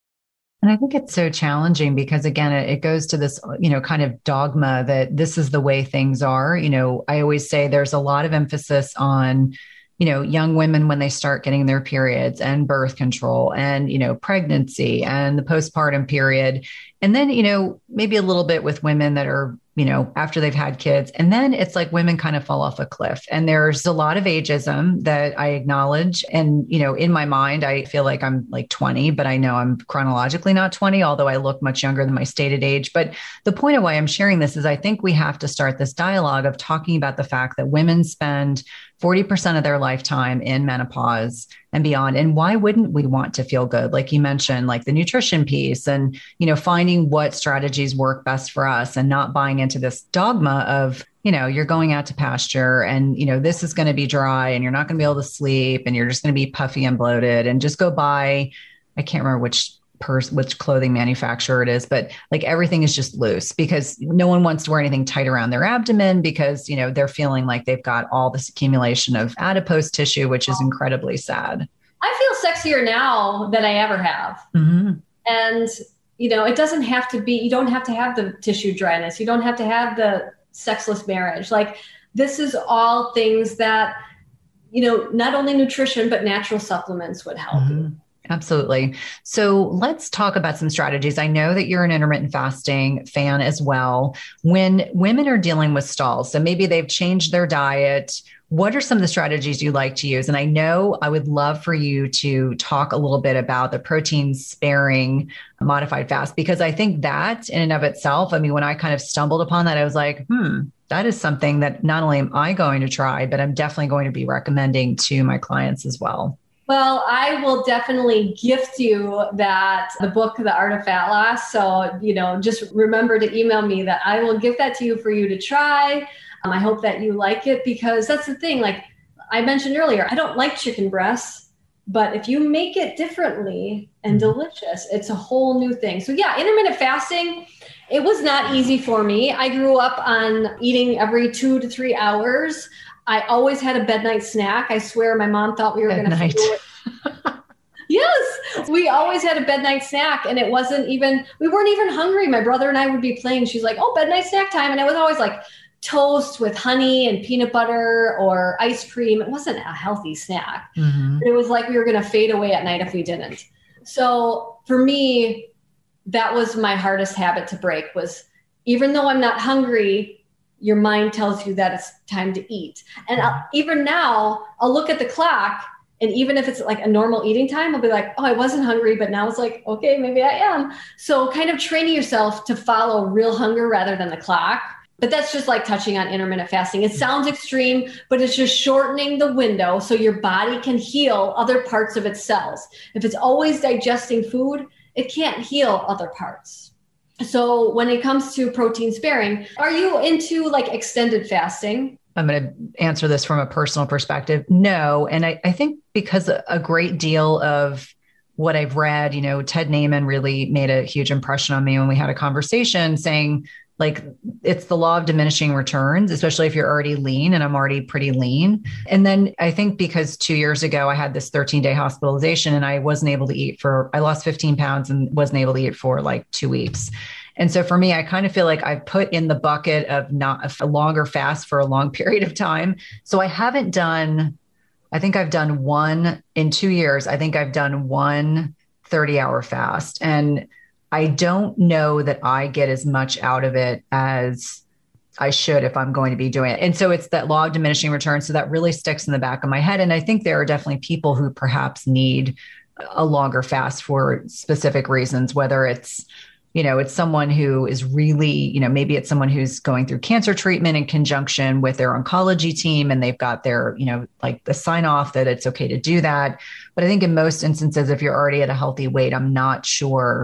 And I think it's so challenging because, again, it, it goes to this, you know, kind of dogma that this is the way things are. You know, I always say there's a lot of emphasis on, you know, young women when they start getting their periods and birth control and, you know, pregnancy and the postpartum period. And then, you know, maybe a little bit with women that are, you know, after they've had kids. And then it's like women kind of fall off a cliff. And there's a lot of ageism that I acknowledge. And, you know, in my mind, I feel like I'm like twenty, but I know I'm chronologically not twenty, although I look much younger than my stated age. But the point of why I'm sharing this is I think we have to start this dialogue of talking about the fact that women spend forty percent of their lifetime in menopause and beyond. And why wouldn't we want to feel good? Like you mentioned, like the nutrition piece and, you know, finding what strategies work best for us and not buying into this dogma of, you know, you're going out to pasture and, you know, this is going to be dry and you're not going to be able to sleep and you're just going to be puffy and bloated and just go buy, I can't remember which purse, which clothing manufacturer it is, but like everything is just loose because no one wants to wear anything tight around their abdomen because, you know, they're feeling like they've got all this accumulation of adipose tissue, which is incredibly sad. I feel sexier now than I ever have. Mm-hmm. And, you know, it doesn't have to be, you don't have to have the tissue dryness. You don't have to have the sexless marriage. Like this is all things that, you know, not only nutrition, but natural supplements would help Mm-hmm. you. Absolutely. So let's talk about some strategies. I know that you're an intermittent fasting fan as well. When women are dealing with stalls, so maybe they've changed their diet, what are some of the strategies you like to use? And I know I would love for you to talk a little bit about the protein sparing modified fast, because I think that in and of itself, I mean, when I kind of stumbled upon that, I was like, hmm, that is something that not only am I going to try, but I'm definitely going to be recommending to my clients as well. Well, I will definitely gift you that, the book, The Art of Fat Loss. So, you know, just remember to email me that I will give that to you for you to try. Um, I hope that you like it because that's the thing. Like I mentioned earlier, I don't like chicken breasts, but if you make it differently and delicious, it's a whole new thing. So yeah, intermittent fasting, it was not easy for me. I grew up on eating every two to three hours. I always had a bed night snack. I swear my mom thought we were going to do it. Yes, we always had a bed night snack and it wasn't even, we weren't even hungry. My brother and I would be playing. She's like, oh, bed night snack time. And it was always like toast with honey and peanut butter or ice cream. It wasn't a healthy snack. Mm-hmm. It was like we were going to fade away at night if we didn't. So for me, that was my hardest habit to break was even though I'm not hungry, your mind tells you that it's time to eat. And I'll, even now I'll look at the clock and even if it's like a normal eating time, I'll be like, oh, I wasn't hungry, but now it's like, okay, maybe I am. So kind of training yourself to follow real hunger rather than the clock. But that's just like touching on intermittent fasting. It sounds extreme, but it's just shortening the window so your body can heal other parts of its cells. If it's always digesting food, it can't heal other parts. So when it comes to protein sparing, are you into like extended fasting? I'm going to answer this from a personal perspective. No. And I, I think because a great deal of what I've read, you know, Ted Naiman really made a huge impression on me when we had a conversation saying, like, it's the law of diminishing returns, especially if you're already lean, and I'm already pretty lean. And then I think because two years ago, I had this thirteen day hospitalization and I wasn't able to eat for, I lost fifteen pounds and wasn't able to eat for like two weeks. And so for me, I kind of feel like I've put in the bucket of not a longer fast for a long period of time. So I haven't done, I think I've done one in two years. I think I've done one thirty hour fast. And I don't know that I get as much out of it as I should if I'm going to be doing it. And so it's that law of diminishing returns. So that really sticks in the back of my head. And I think there are definitely people who perhaps need a longer fast for specific reasons, whether it's, you know, it's someone who is really, you know, maybe it's someone who's going through cancer treatment in conjunction with their oncology team and they've got their, you know, like the sign off that it's okay to do that. But I think in most instances, if you're already at a healthy weight, I'm not sure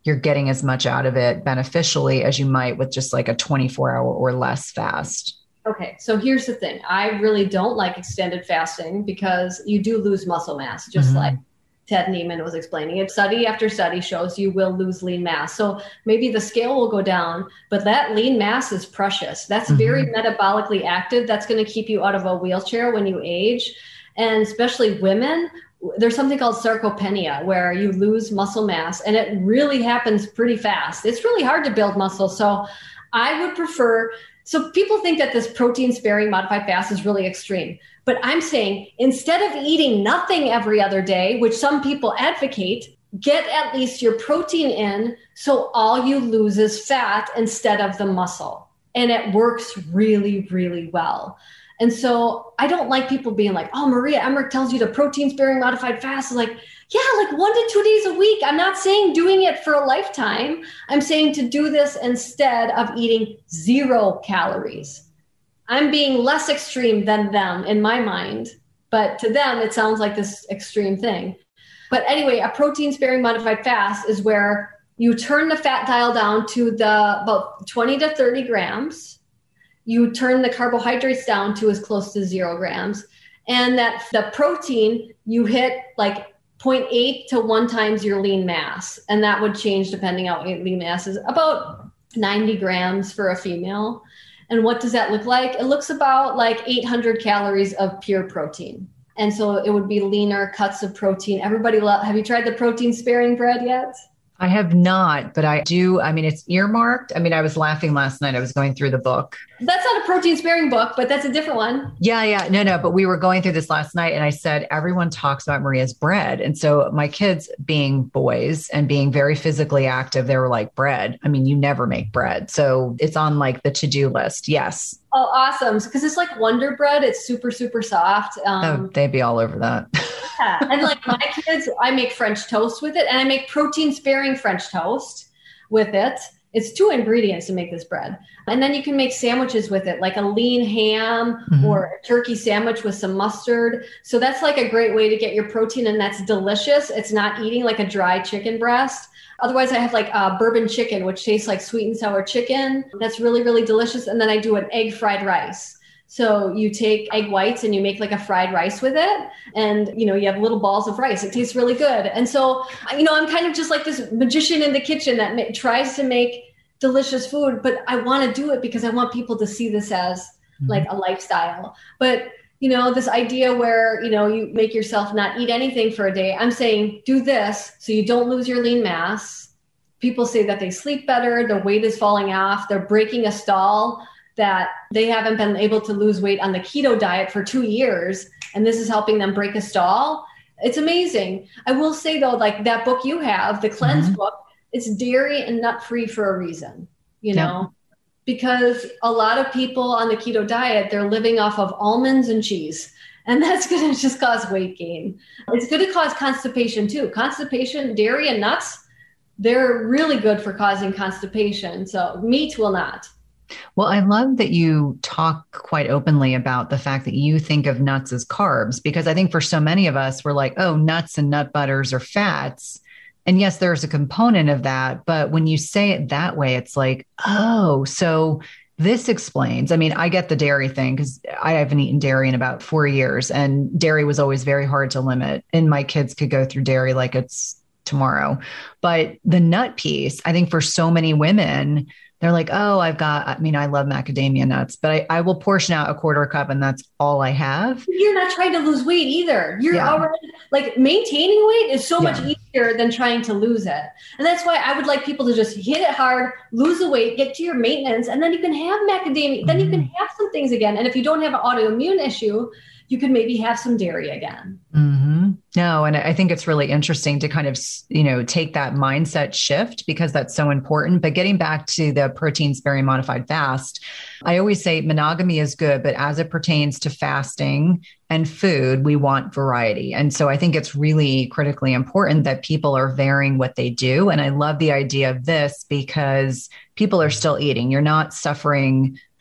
you're getting as much out of it beneficially as you might with just like a twenty-four hour or less fast. Okay, so here's the thing. I really don't like extended fasting because you do lose muscle mass, just mm-hmm. like Ted Neiman was explaining it. Study after study shows you will lose lean mass. So maybe the scale will go down, but that lean mass is precious. That's mm-hmm. very metabolically active. That's going to keep you out of a wheelchair when you age. And especially women, there's something called sarcopenia where you lose muscle mass, and it really happens pretty fast. It's really hard to build muscle. So I would prefer, so people think that this protein sparing modified fast is really extreme, but I'm saying instead of eating nothing every other day, which some people advocate, get at least your protein in so all you lose is fat instead of the muscle. And it works really, really well. And so I don't like people being like, oh, Maria Emmerich tells you the protein sparing modified fast. Is like, yeah, like one to two days a week. I'm not saying doing it for a lifetime. I'm saying to do this instead of eating zero calories. I'm being less extreme than them in my mind, but to them, it sounds like this extreme thing. But anyway, a protein sparing modified fast is where you turn the fat dial down to the about twenty to thirty grams. You turn the carbohydrates down to as close to zero grams. And that the protein, you hit like zero point eight to one times your lean mass. And that would change depending on what lean mass is, about ninety grams for a female. And what does that look like? It looks about like eight hundred calories of pure protein. And so it would be leaner cuts of protein. Everybody love, have you tried the protein sparing bread yet? I have not, but I do. I mean, it's earmarked. I mean, I was laughing last night. I was going through the book. That's not a protein sparing book, but that's a different one. Yeah, yeah. No, no. But we were going through this last night and I said, everyone talks about Maria's bread. And so my kids being boys and being very physically active, they were like, bread. I mean, you never make bread. So it's on like the to-do list. Yes. Oh, awesome. Because it's like Wonder Bread. It's super, super soft. Um, oh, they'd be all over that. Yeah. And like my kids, I make French toast with it, and I make protein sparing French toast with it. It's two ingredients to make this bread. And then you can make sandwiches with it, like a lean ham mm-hmm. or a turkey sandwich with some mustard. So that's like a great way to get your protein, and that's delicious. It's not eating like a dry chicken breast. Otherwise, I have like uh, bourbon chicken, which tastes like sweet and sour chicken. That's really, really delicious. And then I do an egg fried rice. So you take egg whites and you make like a fried rice with it. And, you know, you have little balls of rice. It tastes really good. And so, you know, I'm kind of just like this magician in the kitchen that ma- tries to make delicious food, but I want to do it because I want people to see this as mm-hmm. like a lifestyle. But, you know, this idea where, you know, you make yourself not eat anything for a day. I'm saying do this so you don't lose your lean mass. People say that they sleep better. Their weight is falling off. They're breaking a stall that they haven't been able to lose weight on the keto diet for two years. And this is helping them break a stall. It's amazing. I will say though, like that book you have, the Cleanse mm-hmm. book, it's dairy and nut free for a reason, you know, yeah. because a lot of people on the keto diet, they're living off of almonds and cheese. And that's going to just cause weight gain. It's going to cause constipation too. Constipation, dairy and nuts, they're really good for causing constipation. So meat will not. Well, I love that you talk quite openly about the fact that you think of nuts as carbs, because I think for so many of us, we're like, oh, nuts and nut butters are fats. And yes, there's a component of that. But when you say it that way, it's like, oh, so this explains. I mean, I get the dairy thing because I haven't eaten dairy in about four years and dairy was always very hard to limit. And my kids could go through dairy like it's tomorrow. But the nut piece, I think for so many women, they're like, oh, I've got, I mean, I love macadamia nuts, but I, I will portion out a quarter cup and that's all I have. You're not trying to lose weight either. You're yeah. already like maintaining weight is so yeah. much easier than trying to lose it. And that's why I would like people to just hit it hard, lose the weight, get to your maintenance, and then you can have macadamia. Mm-hmm. Then you can have some things again. And if you don't have an autoimmune issue, you could maybe have some dairy again. Mm-hmm. No, and I think it's really interesting to kind of, you know, take that mindset shift because that's so important. But getting back to the protein sparing modified fast, I always say monogamy is good, but as it pertains to fasting and food, we want variety. And so I think it's really critically important that people are varying what they do. And I love the idea of this because people are still eating. You're not suffering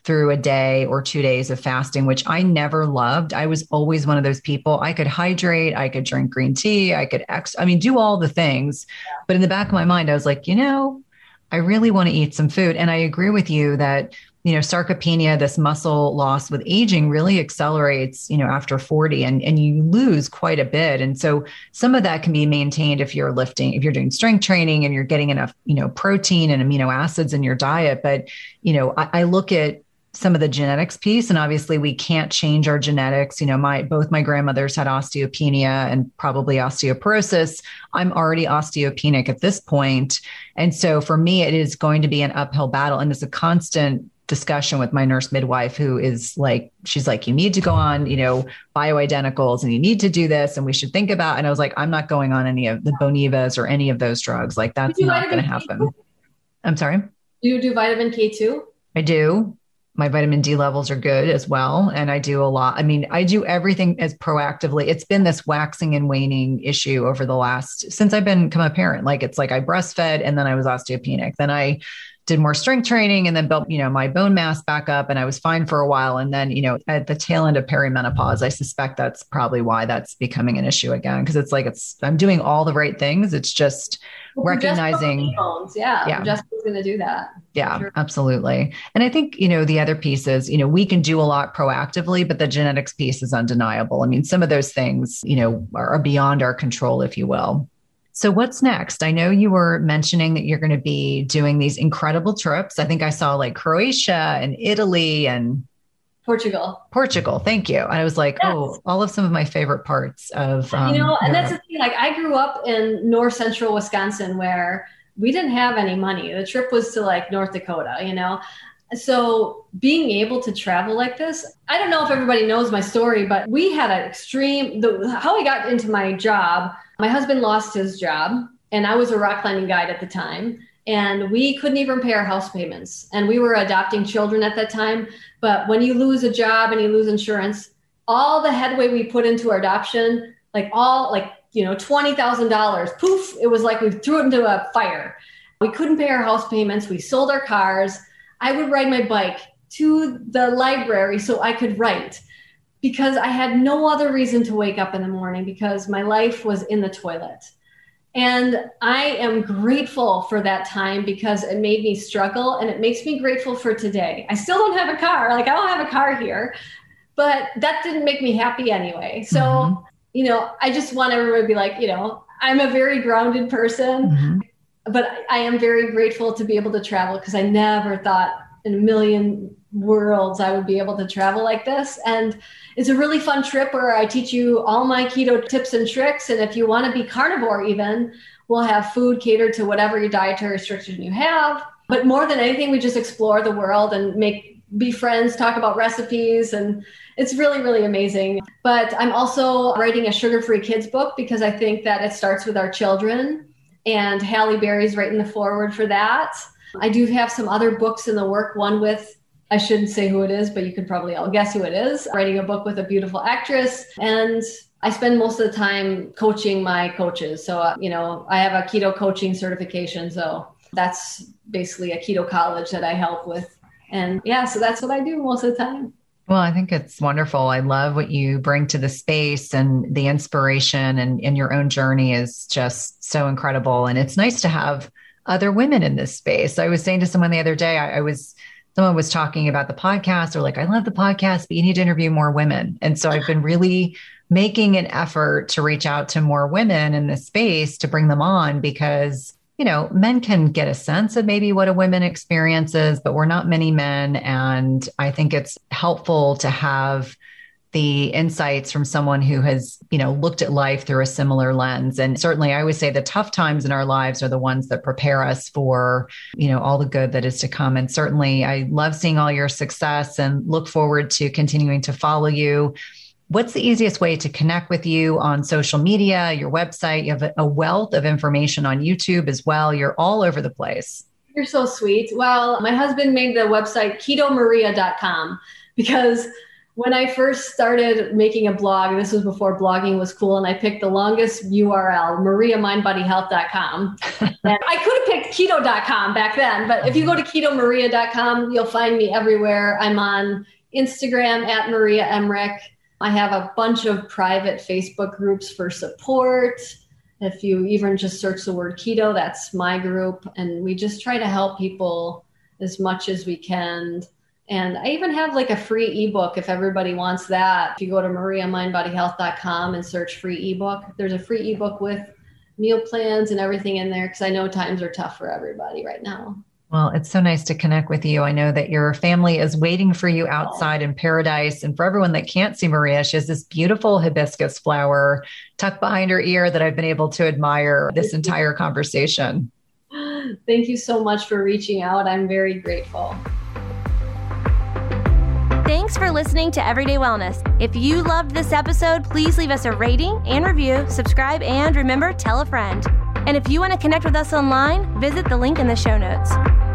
through a day or two days of fasting, which I never loved. I was always one of those people. I could hydrate, I could drink green tea, I could ex, I mean, do all the things. But in the back of my mind, I was like, you know, I really want to eat some food. And I agree with you that, you know, sarcopenia, this muscle loss with aging really accelerates, you know, after forty, and, and you lose quite a bit. And so some of that can be maintained if you're lifting, if you're doing strength training and you're getting enough, you know, protein and amino acids in your diet. But, you know, I, I look at some of the genetics piece, and obviously we can't change our genetics. You know, my, both my grandmothers had osteopenia and probably osteoporosis. I'm already osteopenic at this point. And so for me, it is going to be an uphill battle. And it's a constant discussion with my nurse midwife, who is like, she's like, you need to go on, you know, bioidenticals, and you need to do this, and we should think about, and I was like, I'm not going on any of the Bonivas or any of those drugs. Like, that's not going to happen. I'm sorry. Do you do vitamin K two? I do. My vitamin D levels are good as well. And I do a lot. I mean, I do everything as proactively. It's been this waxing and waning issue over the last, since I've been become a parent. Like, it's like I breastfed and then I was osteopenic. Then I did more strength training and then built, you know, my bone mass back up, and I was fine for a while. And then, you know, at the tail end of perimenopause, I suspect that's probably why that's becoming an issue again. Cause it's like, it's, I'm doing all the right things. It's just well, recognizing. Just yeah. Yeah. Just going to do that. Yeah, sure. Absolutely. And I think, you know, the other piece is, you know, we can do a lot proactively, but the genetics piece is undeniable. I mean, some of those things, you know, are, are beyond our control, if you will. So what's next? I know you were mentioning that you're going to be doing these incredible trips. I think I saw like Croatia and Italy and Portugal. Portugal. Thank you. And I was like, yes. Oh, all of some of my favorite parts of, um, you know, and Europe. That's the thing. Like, I grew up in north central Wisconsin, where we didn't have any money. The trip was to like North Dakota, you know? So being able to travel like this, I don't know if everybody knows my story, but we had an extreme, the, how I got into my job, my husband lost his job, and I was a rock climbing guide at the time, and we couldn't even pay our house payments. And we were adopting children at that time. But when you lose a job and you lose insurance, all the headway we put into our adoption, like all like, you know, twenty thousand dollars, poof, it was like we threw it into a fire. We couldn't pay our house payments. We sold our cars. I would ride my bike to the library so I could write, because I had no other reason to wake up in the morning, because my life was in the toilet. And I am grateful for that time, because it made me struggle, and it makes me grateful for today. I still don't have a car. Like, I don't have a car here, but that didn't make me happy anyway. So, mm-hmm. you know, I just want everyone to be like, you know, I'm a very grounded person, mm-hmm. but I am very grateful to be able to travel, because I never thought in a million worlds I would be able to travel like this. And it's a really fun trip where I teach you all my keto tips and tricks. And if you want to be carnivore even, we'll have food catered to whatever your dietary restriction you have. But more than anything, we just explore the world and make be friends, talk about recipes. And it's really, really amazing. But I'm also writing a sugar-free kids book, because I think that it starts with our children. And Halle Berry's writing the foreword for that. I do have some other books in the work, one with, I shouldn't say who it is, but you could probably all guess who it is, writing a book with a beautiful actress. And I spend most of the time coaching my coaches. So, uh, you know, I have a keto coaching certification. So that's basically a keto college that I help with. And yeah, so that's what I do most of the time. Well, I think it's wonderful. I love what you bring to the space, and the inspiration and, and your own journey is just so incredible. And it's nice to have other women in this space. I was saying to someone the other day, I, I was, someone was talking about the podcast. They're like, I love the podcast, but you need to interview more women. And so I've been really making an effort to reach out to more women in this space to bring them on, because, you know, men can get a sense of maybe what a woman experiences, but we're not many men. And I think it's helpful to have the insights from someone who has, you know, looked at life through a similar lens. And certainly I would say the tough times in our lives are the ones that prepare us for, you know, all the good that is to come. And certainly I love seeing all your success and look forward to continuing to follow you. What's the easiest way to connect with you on social media, your website? You have a wealth of information on YouTube as well. You're all over the place. You're so sweet. Well, my husband made the website keto maria dot com, because When I first started making a blog, this was before blogging was cool, and I picked the longest U R L, maria mind body health dot com. And I could have picked keto dot com back then, but if you go to keto maria dot com, you'll find me everywhere. I'm on Instagram at Maria Emmerich. I have a bunch of private Facebook groups for support. If you even just search the word keto, that's my group. And we just try to help people as much as we can. And I even have like a free ebook if everybody wants that. If you go to maria mind body health dot com and search free ebook, there's a free ebook with meal plans and everything in there because I know times are tough for everybody right now. Well, it's so nice to connect with you. I know that your family is waiting for you outside in paradise. And for everyone that can't see Maria, she has this beautiful hibiscus flower tucked behind her ear that I've been able to admire this entire conversation. Thank you so much for reaching out. I'm very grateful. Thanks for listening to Everyday Wellness. If you loved this episode, please leave us a rating and review, subscribe, and remember, tell a friend. And if you want to connect with us online, visit the link in the show notes.